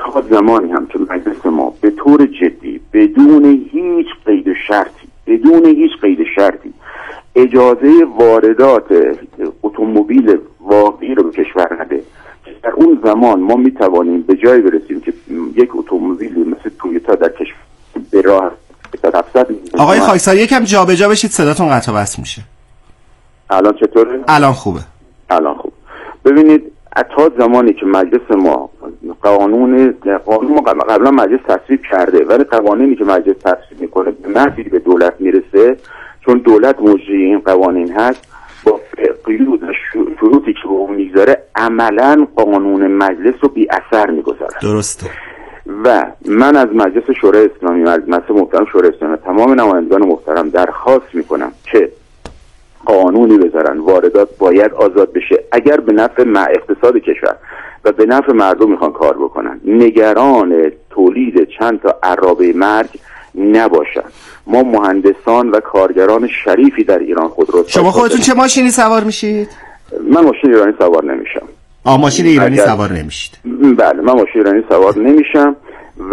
تا زمانی هم که مجلس ما به طور جدی بدون هیچ قید شرطی اجازه واردات اتومبیل واقعی رو به کشور نده، در اون زمان ما میتوانیم به جایی برسیم که یک اتومبیل مثل تویوتا در کشور به راه آقای خاکسار یکم جابجا بشید، صداتون قطع و وصل میشه. الان چطوره؟ الان خوبه. ببینید تا زمانی که مجلس ما قانون قبلا مجلس تصویب کرده، ولی قوانینی که مجلس تصویب میکنه به محضی به دولت میرسه، چون دولت مجری این قوانین هست، با قیود و شروطی که به اون میگذاره عملا قانون مجلس رو بی اثر میگذاره. درسته. و من از مجلس شورای اسلامی، از مجلس محترم شورای اسلامی، تمام نمایندگان محترم درخواست میکنم که قانونی بذارن واردات باید آزاد بشه. اگر به نفع اقتصاد کشور و به نفع مردم میخوان کار بکنن، نگران تولید چند تا عرابه مرگ نباشن. ما مهندسان و کارگران شریفی در ایران خودرو. شما خودتون چه ماشینی سوار میشید؟ من ماشین ایرانی سوار نمیشم. ماشین ایرانی سوار نمیشید؟ بله، من ماشین ایرانی سوار نمیشم و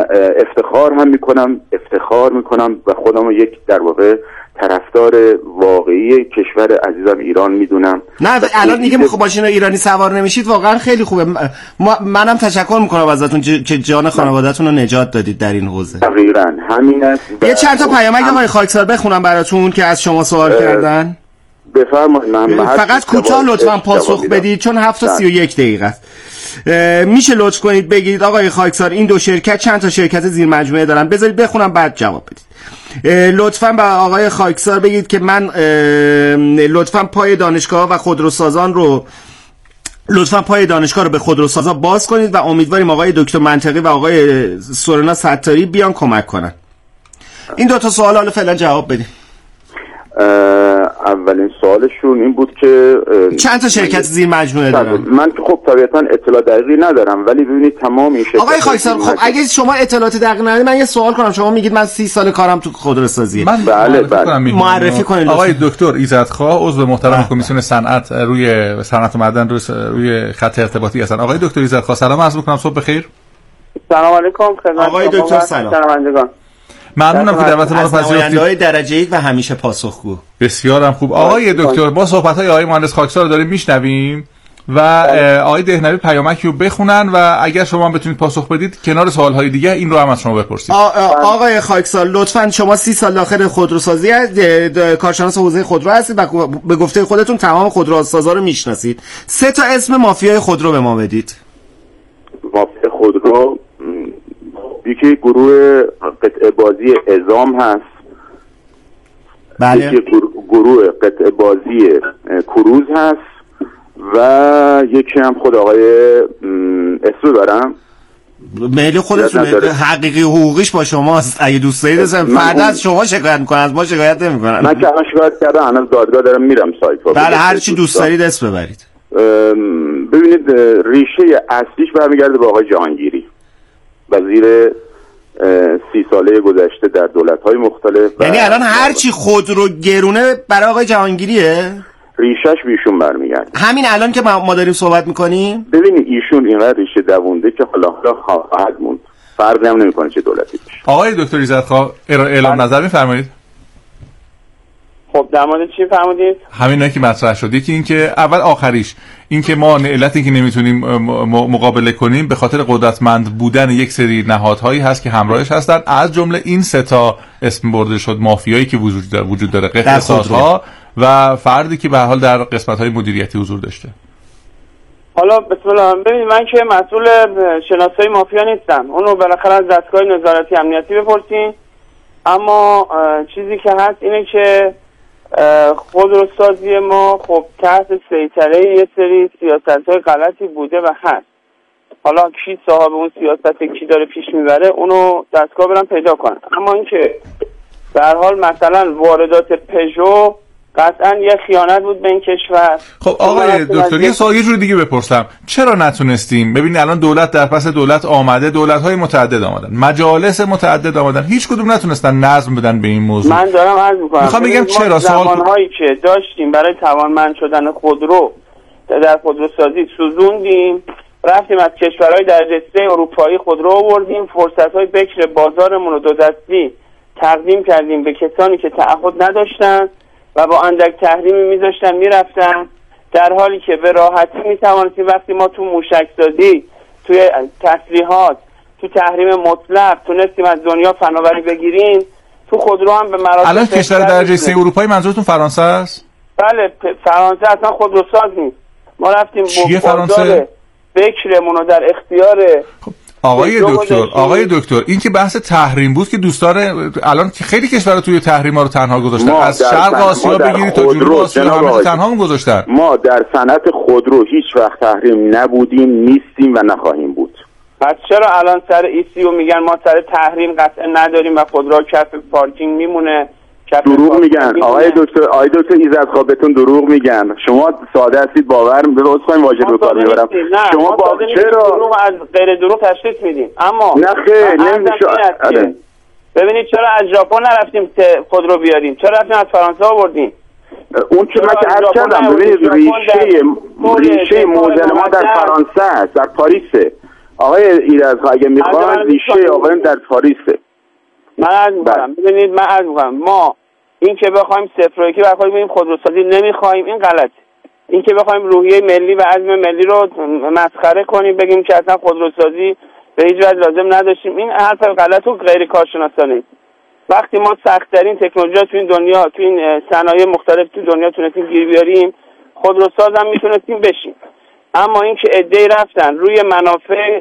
افتخار میکنم و خودم یک در واقع طرفدار واقعی کشور عزیزم ایران میدونم. نه الان دیگه ماشین ایرانی سوار نمیشید، واقعا خیلی خوبه. منم تشکر میکنم ازتون که جان خانواده‌تون رو نجات دادید در این حوزه. دقیقاً همین است. یه چند تا پیامک آقای خاکسار بخونم براتون که از شما سوال کردن. بفرمایید. فقط کوتاه لطفاً پاسخ بدید چون 7:31 دقیقه است. میشه لطف کنید بگید آقای خاکسار این دو شرکت چند تا شرکت زیر مجموعه دارن؟ بذارید بخونم بعد جواب بدید. لطفاً به آقای خاکسار بگید که من لطفاً پای دانشگاه و خودروسازان رو به خودروسازا باز کنید و امیدواریم آقای دکتر منطقی و آقای سورنا ستاری بیان کمک کنن. این دو تا سوال حالا فعلا جواب بدید. اولین سوالشون این بود که چند تا شرکت زیر مجموعه دارن؟ من که خب طبیعتا اطلاع دقیقی ندارم، ولی ببینید تمام این شرکت. آقای خاکسار خب اگه شما اطلاعات دقیق ندارید من یه سوال کنم. شما میگید من 30 سال کارم تو خودروسازیه. بله. معرفی کنید. آقای دکتر ایزدخواه عضو محترم کمیسیون صنعت روی صنعت و معدن روی خط ارتباطی هستن. آقای دکتر ایزدخواه سلام عرض می‌کنم، صبح بخیر. سلام علیکم خدمت آقای دکتر سلام. ممنونم که دعوت ما رو پذیرفتید. نماینده‌های درجه 1 و همیشه پاسخگو. بسیارم خوب. آقای دکتر ما صحبت‌های آقای مهندس خاکسار رو داریم میشنویم و آقای دهنوی پیامکی رو بخونن و اگر شما بتونید پاسخ بدید کنار سوال‌های دیگه این رو هم از شما بپرسید. آقای خاکسار لطفاً شما 30 سال داخل خودروسازی کارشناس حوزه خودرو هستید و به گفته خودتون تمام خودروسازا رو میشناسید. 3 تا اسم مافیای خودرو به ما بدید. مافیای خودرو یکی گروه قطعه بازی اعزام هست. بله. یکی گروه قطعه بازی کروز هست و یکی هم خود آقای اسم ببرم میل خودتون حقیقی حقوقیش با شماست. اگه دوست دارید فردا از شما شکایت میکنن، از ما شکایت نمیکنن. من که الان شکایت کردم، الان دادگاه دارم میرم سایت. بله هر چی دوست دارید اسم ببرید. ببینید ریشه اصلیش برمیگرده به آقای جهانگیری، وزیر 30 ساله گذشته در دولت‌های مختلف. یعنی الان هر چی خودرو گرونه برای آقای جهانگیریه؟ ریشش به ایشون برمیگرده. همین الان که ما داریم صحبت میکنیم. ببینید ایشون اینقدر ریشه دوونده که حالا خواهد موند، فرقی هم نمیکنه چه دولتی باشه. آقای دکتر ایزدخواه اعلام نظر میفرمایید. خب در مورد چی فرمودید؟ همینایی که مطرح شد. یکی این که اول آخریش این که ما علتی که نمیتونیم مقابله کنیم به خاطر قدرتمند بودن یک سری نهادهایی هست که همراهش هستن، از جمله این 3 تا اسم برده شد مافیایی که وجود داره، قطعه‌سازها و فردی که به هر حال در قسمت‌های مدیریتی حضور داشته. حالا بسم الله. ببینید من که مسئول شناسایی مافیا نیستم، اونو بالاخره از دستگاه نظارتی امنیتی بپرسین. اما چیزی که هست اینه که خودروسازی ما خب تحت سیطره یه سری سیاست‌های غلطی بوده و هست. حالا کی صاحب اون سیاست، کی داره پیش میبره، اونو دستگاه برن پیدا کنن. اما اینکه به هر حال مثلا واردات پژو قطعا یه خیانت بود به این کشور. خب آقای دکتر یه سوال یه جور دیگه بپرسم، چرا نتونستیم؟ ببینید الان دولت در پس دولت آمده، دولت‌های متعدد آمدن، مجالس متعدد آمدن، هیچ کدوم نتونستن نظم بدن به این موضوع. من دارم عرض می‌کنم میخوام بگم چرا زمانهایی که داشتیم برای توانمند شدن خودرو در خودروسازی سوزوندیم رفتیم از کشورهای درجه 3 اروپایی خودرو آوردیم، فرصت‌های بکر بازارمون رو دو دستی تقدیم کردیم به کسانی که تعهد نداشتن و با اندک تحریمی میذاشتن میرفتن، در حالی که به راحتی میتوانستیم وقتی ما تو موشک‌سازی، توی تسلیحات، تو تحریم مطلق تونستیم از دنیا فناوری بگیریم، تو خودرو هم به مراتب. الان کشور درجه 3 اروپایی منظورتون فرانسه است؟ بله، فرانسه اصلا خودروساز نیست. ما رفتیم چیه فرانسه؟ بکرمون رو در اختیار آقای دکتر این که بحث تحریم بود که دوستان الان خیلی کشورها توی تحریم ها رو تنها گذاشتن، از شرق آسیا بگیرید تا جنوب آسیا همه تنها گذاشتن. ما در صنعت خودرو هیچ وقت تحریم نبودیم، نیستیم و نخواهیم بود. پس چرا الان سر ایسیو میگن ما سر تحریم قطعا نداریم و خودرو کف پارکینگ میمونه؟ دروغ میگن آقای دکتر ایزدخواه، بهتون دروغ میگن. شما ساده هستید، باور بکنید واژه به کار میبرم. شما با چرا دروغ از غیر دروغ تشخیص میدین؟ اما نه خیر نمیشه. ببینید چرا از ژاپن نرفتیم خودرو بیاریم؟ چرا رفتیم از فرانسه آوردیم؟ اون که من عرض کردم، ببینید ریشه مدل ما در فرانسه است، در پاریسه. آقای ایزدخواه اگه میخواد ریشه آقایون در پاریسه. ببینید من عرض می‌کنم ما این که بخوایم صفر و یکی بخوایم خودروسازی نمیخوایم، این غلطه. این که بخوایم روحیه ملی و عزم ملی رو مسخره کنیم، بگیم که اصلا خودروسازی به هیچ وجه لازم نداشتیم، این حرف غلط و غیر کارشناسانه است. وقتی ما سخت‌ترین تکنولوژی تو این دنیا، تو این صنایع مختلف تو دنیا تونستیم گیر بیاریم، خودروساز هم میتونستیم بشیم. اما این که عده‌ای رفتن روی منافع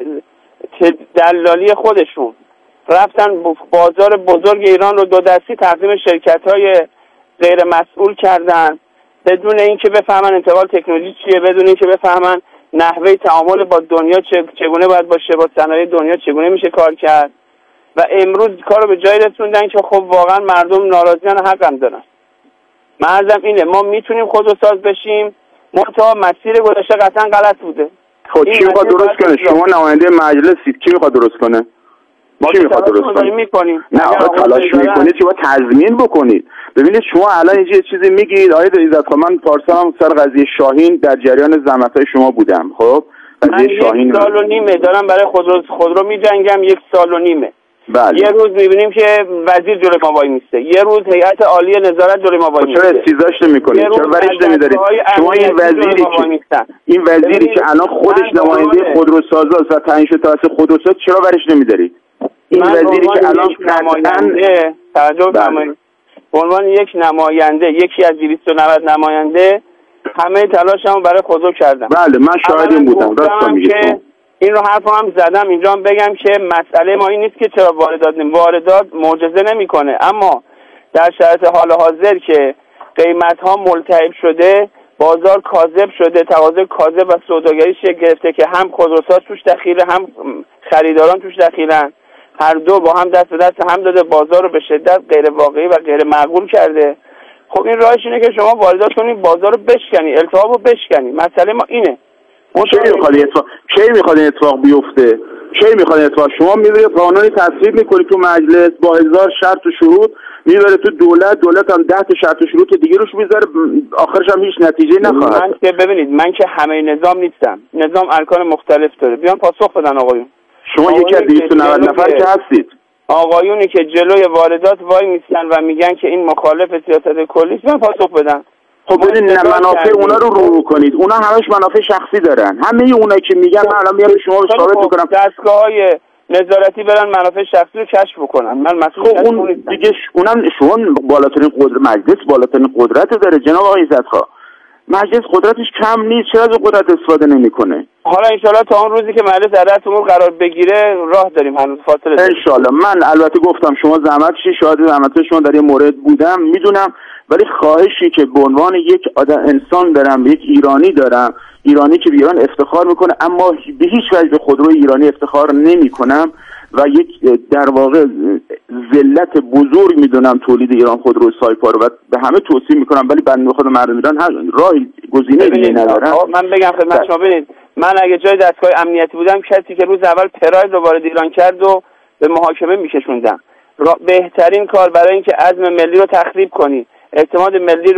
دلالی خودشون رفتن بازار بزرگ ایران رو دو دستی تقدیم شرکت‌های غیر مسئول کردن، بدون اینکه بفهمن انتقال تکنولوژی چیه، بدون اینکه بفهمن نحوه تعامل با دنیا چگونه باید باشه، با صنایع دنیا چگونه میشه کار کرد، و امروز کارو به جایی رسوندن که خب واقعا مردم ناراضیان، حق هم دارن. معظم اینه ما میتونیم خودروساز بشیم، منتها مسیر گذشته قطعا غلط بوده. خب کی میخواد درست کنه؟ شما نماینده مجلسید، کی میخواد درست کنه؟ چی میخواد درست کنید؟ نه آقا تلاش میکنید که با تضمین بکنید. ببینید شما الان یه چیزی میگید آقای ایزدخواه، من پارسال سر قضیه شاهین در جریان زحمت‌های شما بودم. خب قضیه شاهین 1 سال و نیمه دارم برای خودرو میجنگم، 1 سال و نیمه. بله. یه روز میبینیم که وزیر جلوی ما وای میسته، یه روز هیئت عالی نظارت جلوی ما وای میسته. چرا استیزاش نمیکنید؟ چرا ورش نمیدارید؟ شما این وزیری که الان خودش نماینده خودروسازاست و تعیین شده توسط خودروساز، چرا ورش نمیدارید؟ این وزیری که الان نماینده توجه فرمایید، به عنوان یک نماینده، یکی از 290 نماینده، همه تلاشمو برای خودرو کردم. بله من شاهد این بودم. راست میگید. این رو حرفم هم زدم اینجا هم بگم که مسئله ما این نیست که چرا واردات معجزه نمیکنه، اما در شرایط حال حاضر که قیمت ها ملتهب شده، بازار کاذب شده، تقاضای کاذب و سوداگری شکل گرفته که هم خودروساز توش دخیله، هم خریداران توش دخیلن، هر دو با هم دست به دست هم داده بازار رو به شدت غیر واقعی و غیر معقول کرده. خب این راهش اینه که شما واردات کنید، بازار رو بشکنی، التهاب رو بشکنی. مسئله ما اینه. کی میخواد این اتفاق بیفته؟ کی میخواد اتفاق؟ شما میذارید قانونی تصویب میکنید تو مجلس با 1000 شرط و شروط، میذاره تو دولت هم 10 تا شرط و شروط دیگه روش میذاره، آخرش هم هیچ نتیجه نخواهد. من که ببینید من که همه نظام نیستم، نظام ارکان مختلف داره. بیان پاسخ بدن آقایون. شما یکی از 290 نفر که هستید. آقایونی که جلوی واردات وای میستن و میگن که این مخالف سیاست کلی است، بیان پاسخ بدن. خب ببینید منافع اونا رو کنید، اونا همش منافع شخصی دارن. همه اونایی که میگن من الان میام شما رو ثابت میکنم، دستگاه‌های نظارتی برن منافع شخصی رو کشف بکنن. من مسئول اون دیگه اونم شما بالاترین قدرت، مجلس بالاترین قدرت داره جناب آقای ایزدخواه. مجلس قدرتش کم نیست، چرا از قدرت استفاده نمیکنه؟ حالا ان شاءالله تا اون روزی که مجلس در رأس امور قرار بگیره راه داریم، هنوز فاصله داریم ان شاءالله. من البته گفتم شما زحمت کشید، شاهد زحمت شما در این مورد بودم، میدونم، ولی خواهشی که به عنوان یک انسان دارم، یک ایرانی دارم، ایرانی که به ایران افتخار میکنه، اما به هیچ وجه به خودروی ایرانی افتخار نمیکنم و یک در واقع ذلت بزرگ میدونم تولید ایران خودرو سایپا رو و به همه توصیه میکنم، ولی بنده خود مردم ایران هر راهی گزینه دیگه ندارن. من بگم خدمت شما، ببینید من اگه جای دستگاه امنیتی بودم، کسی که روز اول پراید رو وارد ایران کرد و به محاکمه میکشوندم. بهترین کار برای اینکه عزم ملی رو تخریب کنی، اعتماد ملی رو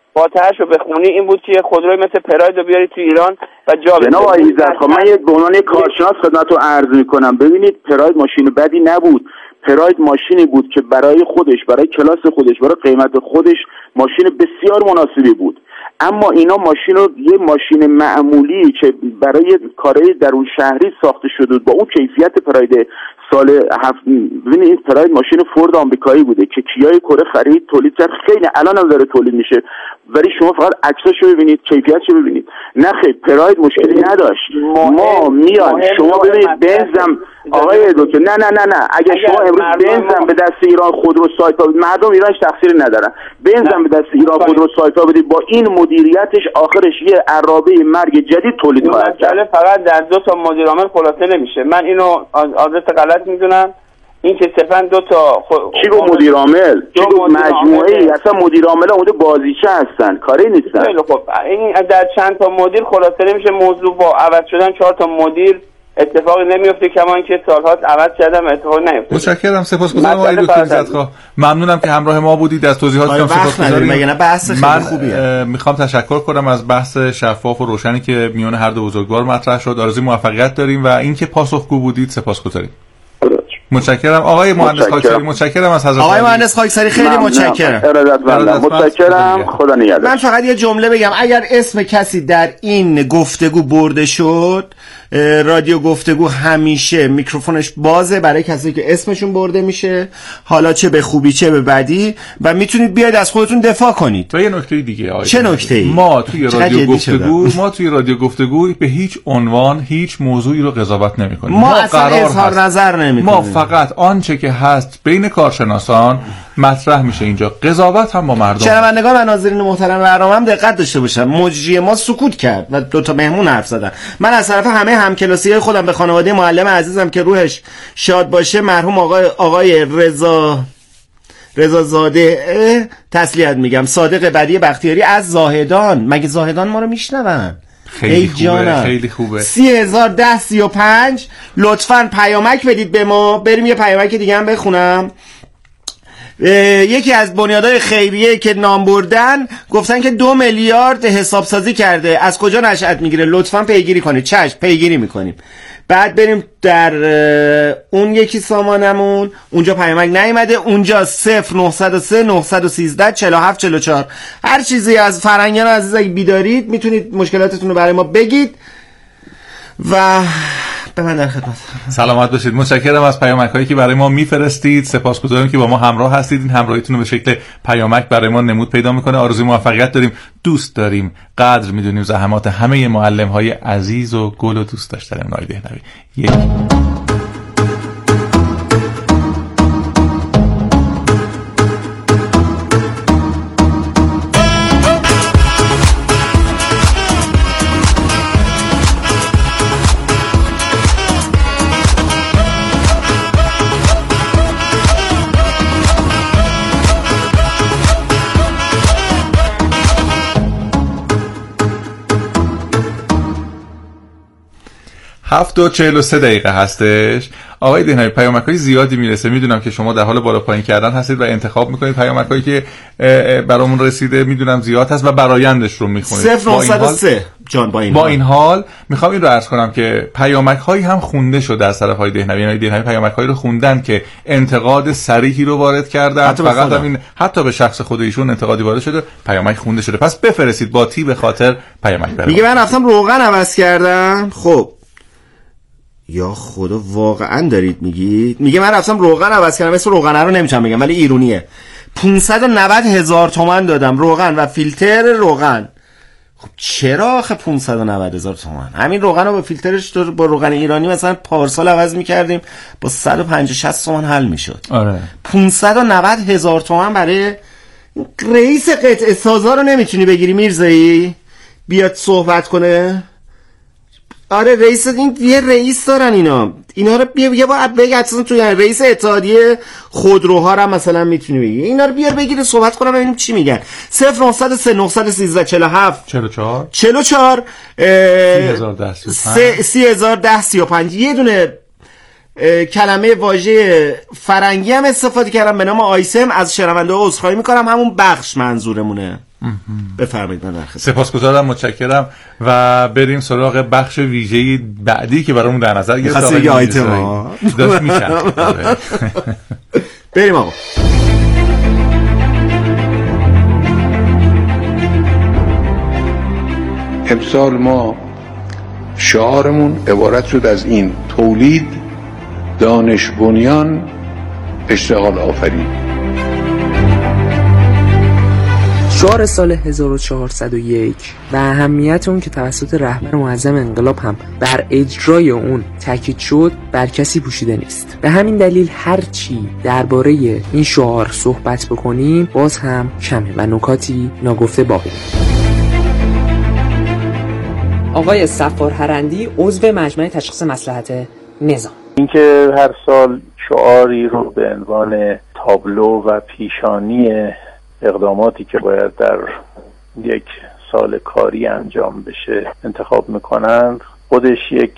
فاتحه‌شو بخونی این بود که خودروی مثل پراید رو بیاری تو ایران و جا بذاری. جناب آقای ایزد، خب من به عنوان یک کارشناس خدمتتون عرض میکنم، ببینید پراید ماشین بدی نبود. پراید ماشینی بود که برای خودش، برای کلاس خودش، برای قیمت خودش ماشین بسیار مناسبی بود. اما اینا ماشین رو یه ماشین معمولی که برای کارهای درون شهری ساخته شده بود با اون کیفیت پراید سال ببینید این پراید ماشین فورد آمریکایی بوده که کیای کره خرید تولید کرد، خیلی الان هم داره تولید میشه، ولی شما فقط عکساشو ببینید، کیفیتشو ببینید. نه خیر، پراید مشکلی نداشت. ما میاد شما ببینید بنزم آقای دکتر، نه اگر شما امروز بنزم به دست ایران خودرو سایپا، مردم ایرانش تقصیری ندارن، بنزم به دست ایران خودرو سایپا بدید، با این مدیریتش آخرش یه عرابه مرگ جدید تولید خواهد کرد. فقط در دو تا مدیر عامل خلاصه نمیشه. من اینو آدرس غلط میدونم، این که صرفا دو تا چی گفت مدیر عامل؟ چی گفت مجموعه ای؟ اصلا مدیر عامل اونده بازیچه هستن، کاری نیستن. خیلی خب، این در چند تا مدیر خلاصه نمیشه. موضوع با عوض شدن 4 تا مدیر اتفاقی نمیفته، کما اینکه سال‌هاست عوض کردم اتفاقی نیفته. متشکرم، سپاسگزارم آقای دکتر عزت‌خواه، ممنونم که همراه ما بودید، از توضیحاتی که سپاسگزاریم. مگه نه بحث خیلی خوبیه. میخوام تشکر کنم از بحث شفاف و روشنی که میون هر دو بزرگوار مطرح شد. آرزوی موفقیت داریم و اینکه پاسخگو بودید سپاسگزاریم. متشکرم آقای مهندس خاکساری، متشکرم از حضرت آقای مهندس خاکساری، خیلی متشکرم. متشکرم، خدا نگهدار. من فقط یه جمله بگم، اگر اسم کسی در این گفتگو برده شد، رادیو گفتگو همیشه میکروفونش بازه برای کسی که اسمشون برده میشه، حالا چه به خوبی چه به بدی، و میتونید بیاید از خودتون دفاع کنید. و یه نکته دیگه آقای، چه نکته‌ای؟ ما توی رادیو گفتگو به هیچ عنوان هیچ موضوعی رو قضاوت نمی‌کنیم. ما اصلا اظهار نظر نمی‌کنیم. ما فقط آنچه که هست بین کارشناسان مطرح میشه اینجا، قضاوت هم با مردم. شنوندگان و ناظرین محترم برنامه هم دقت داشته باشن، مجری ما سکوت کرد و 2 تا مهمون حرف زدن. من از طرف همه همکلاسی‌های خودم به خانواده معلم عزیزم که روحش شاد باشه، مرحوم آقای رضا زاده تسلیت میگم. صادق بدی بختیاری از زاهدان، مگه زاهدان ما رو میشنون؟ خیلی خوبه. 301035 لطفاً پیامک بدید به ما، بریم یه پیامک دیگه هم بخونم. یکی از بنیادهای خیریه که نام بردن گفتن که 2 میلیارد حسابسازی کرده، از کجا نشأت میگیره؟ لطفاً پیگیری کنید. چشم، پیگیری میکنیم. بعد بریم در اون یکی سامانمون، اونجا پیامک نیومده، اونجا 0903 913 47 44. هر چیزی از فرنگیان عزیز اگه بیدارید میتونید مشکلاتتون رو برای ما بگید و به من در خدمت. سلامت باشید. متشکرم از پیامک‌هایی که برای ما میفرستید. سپاسگزاریم که با ما همراه هستید. این همراهیتون رو به شکل پیامک برای ما نمود پیدا میکنه. آرزوی موفقیت داریم. دوست داریم، قدر میدونیم زحمات همه معلم‌های عزیز و گل و دوست داشتنی آقای دهنوی. هفت و 43 دقیقه هستش. آقای دهنوی، پیامک‌های زیادی میرسه، میدونم که شما در حال بالا پایین کردن هستید و انتخاب میکنید پیامک‌هایی که برامون رسیده، میدونم زیاد هست و برایندش رو میخونید. 0903 جان با این حال میخوام این رو عرض کنم که پیامک‌هایی هم خونده شده از طرف های دهنوی. یعنی دهنوی پیامک‌هایی رو خوندن که انتقاد صریحی رو وارد کردن، فقط همین، حتی به شخص خود ایشون انتقادی وارد شده، پیامک خونده شده. پس بفرستید با تی به خاطر پیامک برام. میگه من رفتم روغن عوض کردم. خب یا خدا واقعا دارید میگید؟ میگه من رفتم روغن عوض کردم، اسم روغنه رو نمیتونم بگم ولی ایرونیه. 590,000 تومان دادم روغن و فیلتر روغن. خب چرا آخه 590,000 تومان؟ همین روغن رو با فیلترش با روغن ایرانی مثلا پارسال عوض میکردیم با 150-60 تومان حل میشد. آره 590,000 تومان برای رئیس قطعه سازا رو نمیتونی بگیری میرزایی بیاد صحبت کنه؟ آره رئیس، این یه رئیس دارن اینا رو یه بار بگی اصلا تو رئیس اتحادیه خودروها رو مثلا میتونی بگی اینا رو بیار بگیره صحبت کنم ببینیم چی میگن. 0903 913 47 44 301035 یه دونه کلمه واژه فرنگی هم استفاده کردم به نام آیسم. از شنونده ها عذرخواهی میکنم، همون بخش منظورمونه. بفرمایید. من سپاسگزارم، متشکرم و بریم سراغ بخش ویژه بعدی که برامون در نظر گرفته. خاصه یه آیتم داشت میشه. بریم آقا. امسال ما شعارمون عبارت شد از این: تولید، دانش بنیان، اشتغال آفرین. شعار سال 1401 و اهمیت اون که توسط رهبر معظم انقلاب هم بر اجرای اون تاکید شد بر کسی پوشیده نیست. به همین دلیل هر چی درباره این شعار صحبت بکنیم باز هم کمه و نکاتی ناگفته باقی. آقای صفار هرندی، عضو مجمع تشخیص مصلحت نظام. اینکه هر سال شعاری رو به عنوان تابلو و پیشانی اقداماتی که باید در یک سال کاری انجام بشه انتخاب میکنند، خودش یک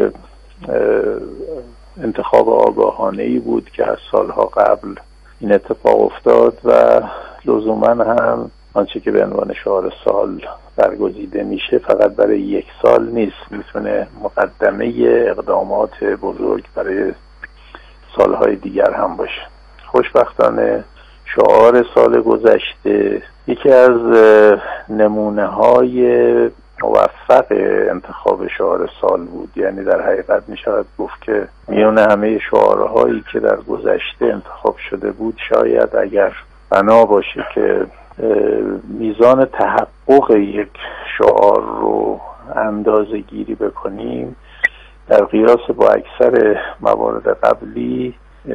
انتخاب آگاهانه‌ای بود که از سالها قبل این اتفاق افتاد و لزوما هم آنچه که به عنوان شعار سال برگزیده میشه فقط برای یک سال نیست، میتونه مقدمه اقدامات بزرگ برای سالهای دیگر هم باشه. خوشبختانه شعار سال گذشته یکی از نمونه‌های موفق انتخاب شعار سال بود. یعنی در حقیقت میشود گفت که میون همه شعارهایی که در گذشته انتخاب شده بود شاید اگر بنا باشه که میزان تحقق یک شعار رو اندازه گیری بکنیم، در قیاس با اکثر موارد قبلی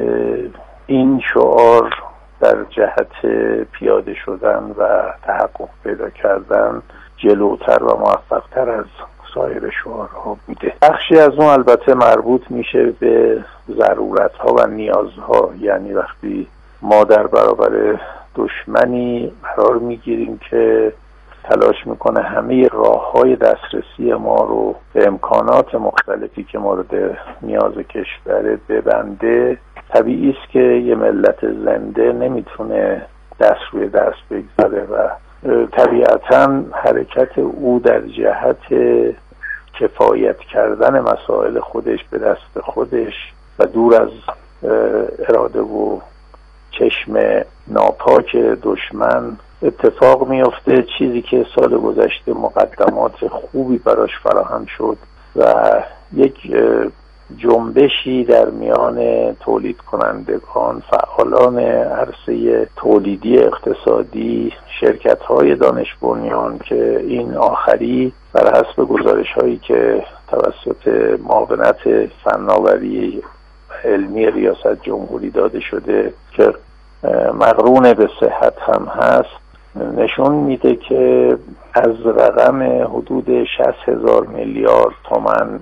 این شعار در جهت پیاده شدن و تحقق پیدا کردن جلوتر و موفقتر از سایر شعارها بوده. بخشی از اون البته مربوط میشه به ضرورتها و نیازها. یعنی وقتی ما در برابر دشمنی قرار میگیریم که تلاش میکنه همه راههای دسترسی ما رو به امکانات مختلفی که مورد نیاز کشور ببنده، طبیعی است که یه ملت زنده نمیتونه دست روی دست بگذاره و طبیعتاً حرکت او در جهت کفایت کردن مسائل خودش به دست خودش و دور از اراده و چشم ناپاک دشمن اتفاق میفته. چیزی که سال گذشته مقدمات خوبی براش فراهم شد و یک جنبشی در میان تولید کنندگان، فعالان عرصه تولیدی اقتصادی، شرکت‌های دانش بنیان که این آخری بر حسب گزارش‌هایی که توسط معاونت فناوری علمی ریاست جمهوری داده شده که مقرون به صحت هم هست، نشون میده که از رقم حدود 60,000 میلیارد تومان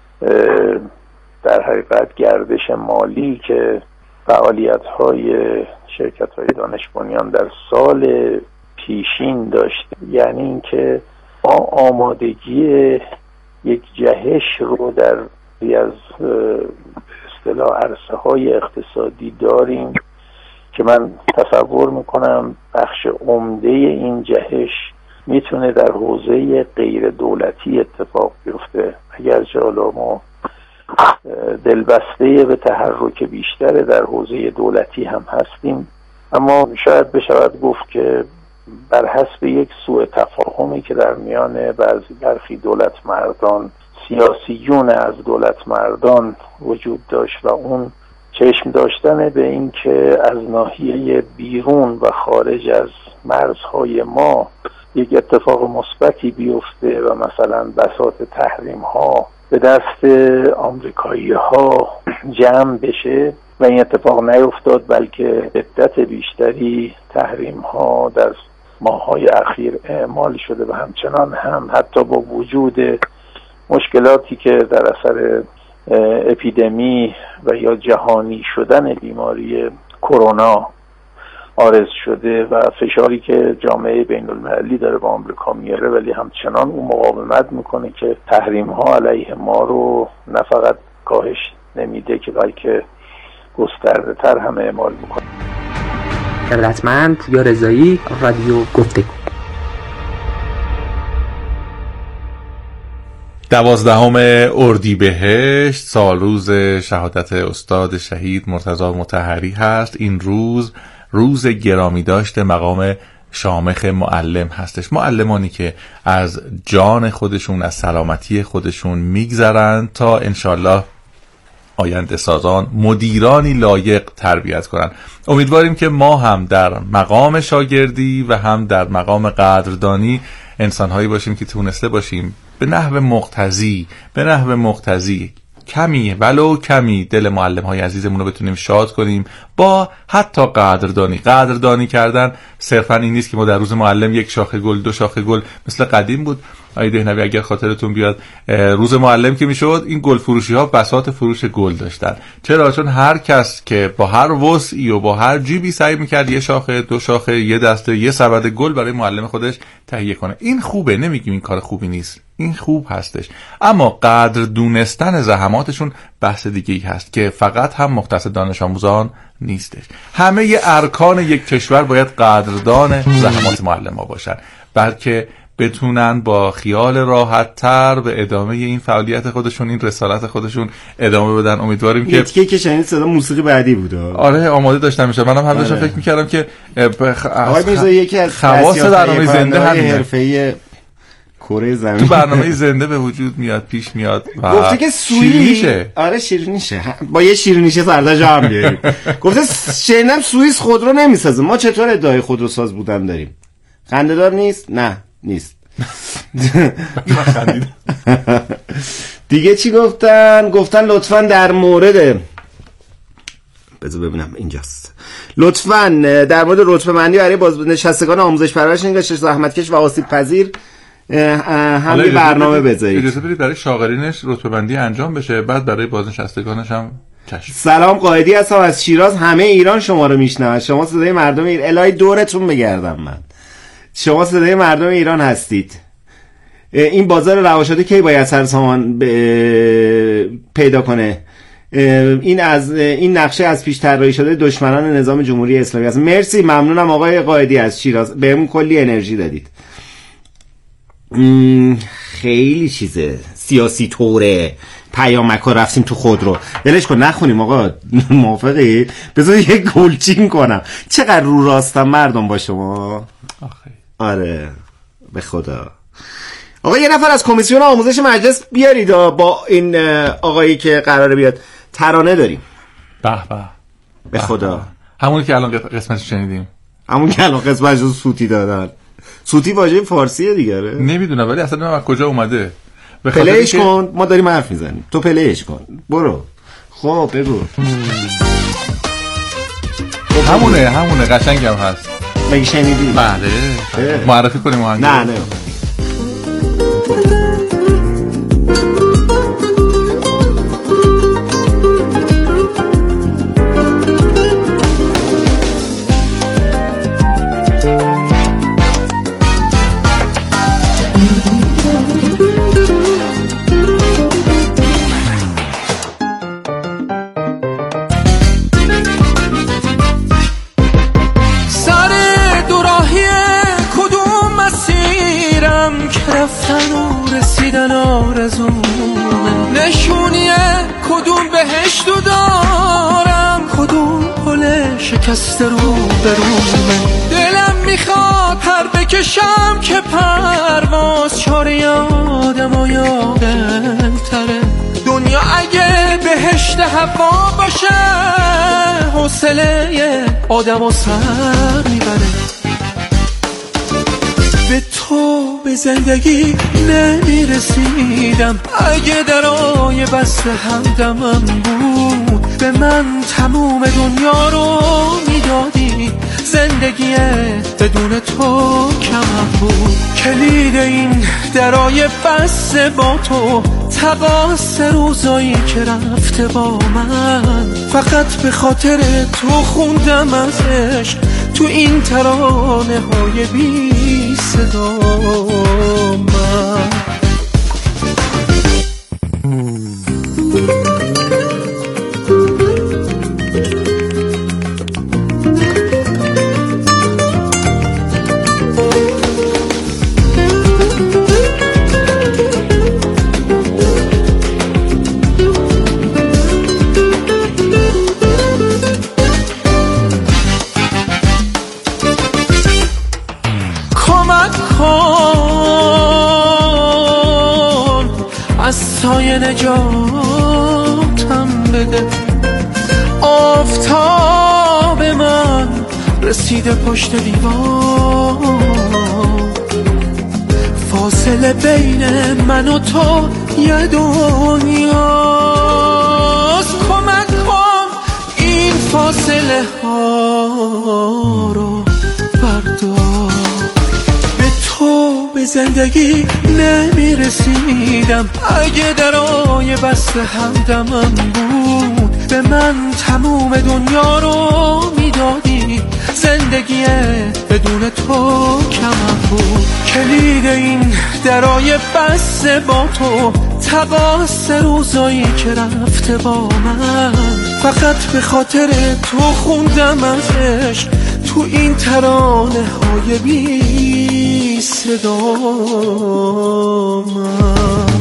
در حقیقت گردش مالی که فعالیت‌های شرکت‌های دانش بنیان در سال پیشین داشت، یعنی اینکه ما آمادگی یک جهش رو در از اصطلاح عرصه‌های اقتصادی داریم که من تصور میکنم بخش عمده این جهش میتونه در حوزه غیر دولتی اتفاق بیفته. اگرچه حالا ما دلبسته به تحرک بیشتر در حوزه دولتی هم هستیم، اما شاید بشود گفت که بر حسب یک سوء تفاهمی که در میان برخی دولت مردان، سیاسیون از دولت مردان وجود داشت و اون چشم داشتن به این که از ناحیه بیرون و خارج از مرزهای ما یک اتفاق مثبتی بیفته و مثلا بساط تحریم ها به دست آمریکایی ها جمع بشه و این اتفاق نیفتاد، بلکه شدت بیشتری تحریم ها در ماه‌های اخیر اعمال شده و همچنان هم حتی با وجود مشکلاتی که در اثر اپیدمی و یا جهانی شدن بیماری کرونا عارض شده و فشاری که جامعه بین المللی داره با آمریکا میاره، ولی همچنان اون مقاومت میکنه که تحریم ها علیه ما رو نه فقط کاهش نمیده که بلکه گسترده تر هم اعمال میکنه. ارادتمند پویا رضایی، رادیو گفتگو. 12 اردیبهشت سالروز شهادت استاد شهید مرتضی مطهری هست. این روز گرامی داشته مقام شامخ معلم هستش. معلمانی که از جان خودشون، از سلامتی خودشون میگذرن تا انشالله آینده سازان، مدیرانی لایق تربیت کنن. امیدواریم که ما هم در مقام شاگردی و هم در مقام قدردانی انسانهایی باشیم که تونسته باشیم به نحو مقتضی کمی ولو کمی دل معلم‌های عزیزمون رو بتونیم شاد کنیم با حتی قدردانی کردن. صرفا این نیست که ما در روز معلم یک شاخه گل، 2 شاخه گل مثل قدیم بود. آقای دهنوی اگر خاطرتون بیاد روز معلم که میشد این گل فروشی ها بساط فروش گل داشتن. چرا؟ چون هر کس که با هر وسعی و با هر جیبی سعی میکرد یه شاخه، 2 شاخه، یه دسته، یه سبد گل برای معلم خودش تهیه کنه. این خوبه، نمیگیم این کار خوبی نیست، این خوب هستش، اما قدر دونستن زحماتشون بحث دیگه ای هست که فقط هم مختص دانش آموزان نیستش. همه ارکان یک کشور باید قدردان زحمات معلم ها باشن، بلکه بتونن با خیال راحت تر به ادامه این فعالیت خودشون، این رسالت خودشون ادامه بدن. امیدواریم که یکی که شنید صدا موسیقی بعدی بود. آره آماده داشتم میشه. منم هم داشتم فکر میکردم که آقای میرزا یکی از خواص برنامه زنده همینه، حرفه‌ای کره زمین تو برنامه زنده به وجود میاد، پیش میاد و گفته که سوئیس، آره شیرینیشه، با یه شیرینیشه سرداج هم بیاریم. گفته شنیدم سوئیس خودرو نمیسازه، ما چطور ادعای خودروساز بودن داریم؟ خنده‌دار نیست؟ نه نیست. دیگه چی گفتن لطفاً در مورد، بذار ببینم اینجاست، لطفاً در مورد رتبه بندی برای بازنشستگان آموزش پرورش انگلیسی زحمتکش و آسیب پذیر هم یه برنامه بذارید. اجازه بدید برای شاغلینش رتبه بندی انجام بشه، بعد برای بازنشستگانش هم کشف. سلام، قائدی هستم از شیراز. همه ایران شما رو میشنوه. شما صدای مردم الهی دورتون بگردم من. شما صدای مردم ایران هستید. این بازار رواشاتی کی باید سرسامان پیدا کنه؟ این نقشه از پیش طراحی شده دشمنان نظام جمهوری اسلامی است. مرسی، ممنونم آقای قائدی از شیراز، بهمون کلی انرژی دادید. خیلی چیزه سیاسی طوره، پیامک‌ها رفتیم تو خودرو، ولش کن نخونیم آقا. موافقی؟ بذار یه گلچین کنم. چقدر رو راستم مردم با شما. آره به خدا. آقا یه نفر از کمیسیون آموزش مجلس بیارید با این آقایی که قراره بیاد. ترانه داریم. به خدا. همونی که الان قسمتش شنیدیم، همون که الان قسمتش صوتی دادن. صوتی واژه فارسیه دیگه. نمیدونم ولی اصلا نمیدونم از کجا اومده. پلیش کن، ما داریم حرف میزنیم، تو پلیش کن. برو. خب بگو. همونه قشنگم هست. مگه شنیدی؟ بله. معرفی کنیم آهنگ. نه نشونیه کدوم بهشتو دارم، کدوم پل شکسته رو برومه. دلم میخواد پر بکشم که پرواز چاره یادم و یادلتره. دنیا اگه بهشت هوا باشه حوصله آدم و سر میبره. به تو به زندگی نمیرسیدم، اگه درای بسته همدمم بود به من تموم دنیا رو میدادی. زندگی بدون تو کم بود، کلید این درای بسته با تو، تقاص روزایی که رفته با من. فقط به خاطر تو خوندم ازش تو این ترانه های بی صدا من. رسیده پشت دیوار، فاصله بین من و تو یه دنیاست. کمک کن این فاصله ها رو بردار. به تو به زندگی نمیرسیدم اگه درای بسته همدمم بود. به من تموم دنیا رو میدادی، زندگی بدون تو کمم بود. کلید این درای بسته با تو، تقاص روزایی که رفته با من. فقط به خاطر تو خوندم از عشق تو این ترانه های بی صدا من.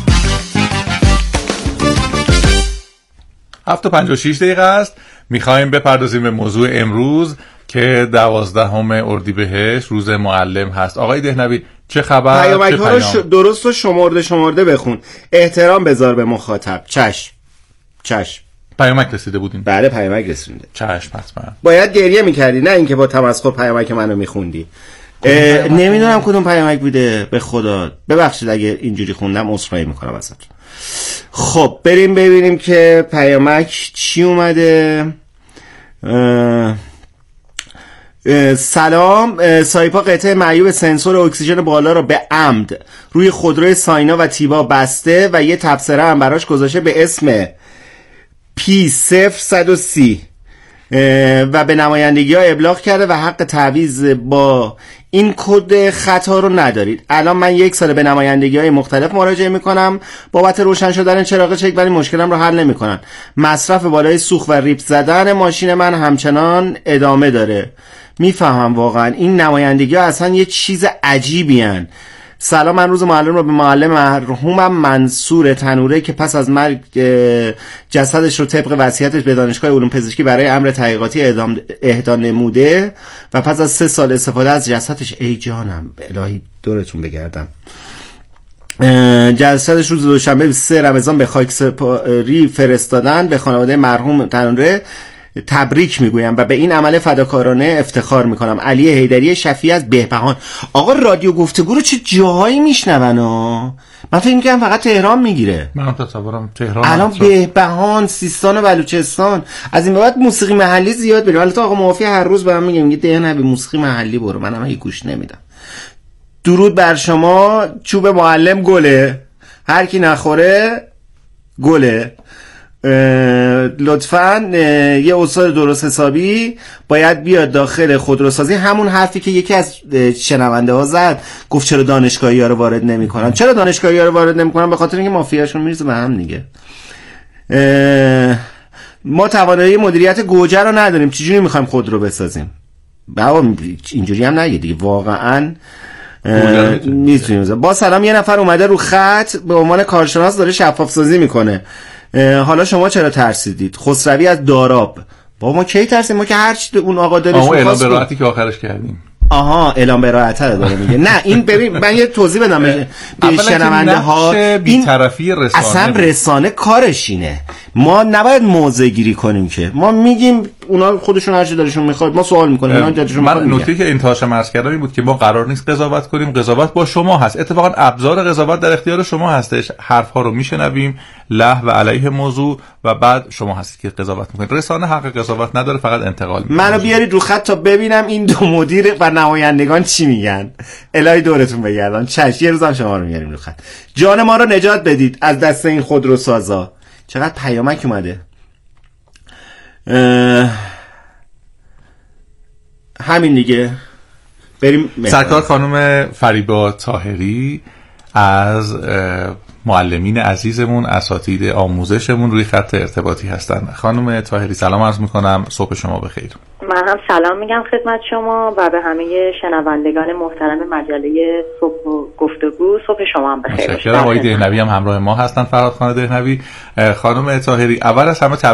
7:56 است. میخوایم بپردازیم به موضوع امروز که 12 اردیبهشت روز معلم هست. آقای دهنوی چه خبر؟ پیامک ها رو درست و شمرده بخون. احترام بذار به مخاطب. چشم. پیامک رسیده بودین؟ بله پیامک رسیده. چشم حتما. باید گریه میکردی، نه اینکه با تمسخر پیامک منو میخوندی. نمیدونم کدوم پیامک بوده، به خدا ببخشید اگه اینجوری خوندم، عذرخواهی میکنم ازت. خب بریم ببینیم که پیامک چی اومده. سلام، سایپا قطعه معیوب سنسور اکسیژن بالا رو به عمد روی خودروی ساینا و تیبا بسته و یه تبصره هم براش گذاشته به اسم P0130 و به نمایندگی ها ابلاغ کرده و حق تعویض با این کد خطا رو ندارید. الان من 1 سال به نمایندگی های مختلف مراجعه میکنم بابت روشن شدن چراغ چک، ولی مشکلم رو حل نمیکنن. مصرف بالای سوخت و ریپ زدن ماشین من همچنان ادامه داره. میفهمم واقعا این نمایندگی ها اصلا یه چیز عجیبی هن. سلام، من روز معلم رو به معلم مرحومم منصور تنوره که پس از مرگ جسدش رو طبق وصیتش به دانشگاه علوم پزشکی برای امر تحقیقاتی اهدا نموده و پس از 3 سال استفاده از جسدش، ای جانم الهی دورتون بگردم، جسدش روز دوشنبه 3 رمضان به خاکسپاری فرستادن. به خانواده مرحوم تنوره تبریک میگویم و به این عمل فداکارانه افتخار میکنم. علی حیدری شفیع از بهبهان. آقا رادیو گفتگو رو چه جاهایی میشنون؟ من فکر میکنم فقط تهران میگیره. من تصورم تهران الان بهبهان، سیستان و بلوچستان. از این به بعد موسیقی محلی زیاد بریم. البته آقا موافی هر روز به من میگه ده نه به موسیقی محلی برو، منم هیچ گوش نمیدم. درود بر شما. چوب معلم گله، هر کی نخوره گله. لطفاً یه استاد درست حسابی باید بیاد داخل خودروسازی. همون حرفی که یکی از شنونده ها زد، گفت چرا دانشگاهی ها رو وارد نمی کنن. چرا دانشگاهی ها رو وارد نمی کنن؟ به خاطر اینکه مافیاشون میرزه به هم دیگه. ما توانایی مدیریت گوجه رو نداریم، چجوری میخوایم خودرو بسازیم؟ بابا اینجوری هم نگید دیگه، واقعاً میتونیم. با سلام، یه نفر اومده رو خط به عنوان کارشناس داره شفاف سازی میکنه. حالا شما چرا ترسیدید؟ خسروی از داراب. با ما کی ترسیدیم؟ ما که هر چی اون آقا دلش می‌خواست اعلام براحتی که آخرش کردیم. آها اعلام براحت داره میگه. نه این ببین من یه توضیح بدم به شنونده ها. این طرفی رسانه اصلا رسانه کارش اینه. ما نباید موضع گیری کنیم که ما میگیم اونا خودشون هر چی دلشون میخواد، ما سوال میکنیم اونا دلشون میخواد. من نکته که انتهاش عرض کردم این بود که ما قرار نیست قضاوت کنیم، قضاوت با شما هست. اتفاقا ابزار قضاوت در اختیار شما هستش. حرف ها رو میشنویم له و علیه موضوع و بعد شما هستید که قضاوت میکنید. رسانه حق قضاوت نداره، فقط انتقال میکنه. منو بیارید رو خط تا ببینم این دو مدیر و نمایندگان چی میگن. الهی دورتون بگردن. چش یه روزم شما رو میاریم رو خط. جان ما رو نجات بدید از دست این خودروسازا. چقدر پیامک اومده. همین دیگه. بریم. سرکار خانم فریبا طاهری از معلمین عزیزمون، اساتید آموزشمون روی خط ارتباطی هستن. خانم طاهری سلام عرض میکنم، صبح شما بخیر. من هم سلام میگم خدمت شما و به همه شنوندگان محترم مجله صبح گفتگو. صبح شما هم بخیر. متشکرم. آقای دهنوی هم همراه ما هستن، فرهاد خان دهنوی. خانم طاهری اول از همه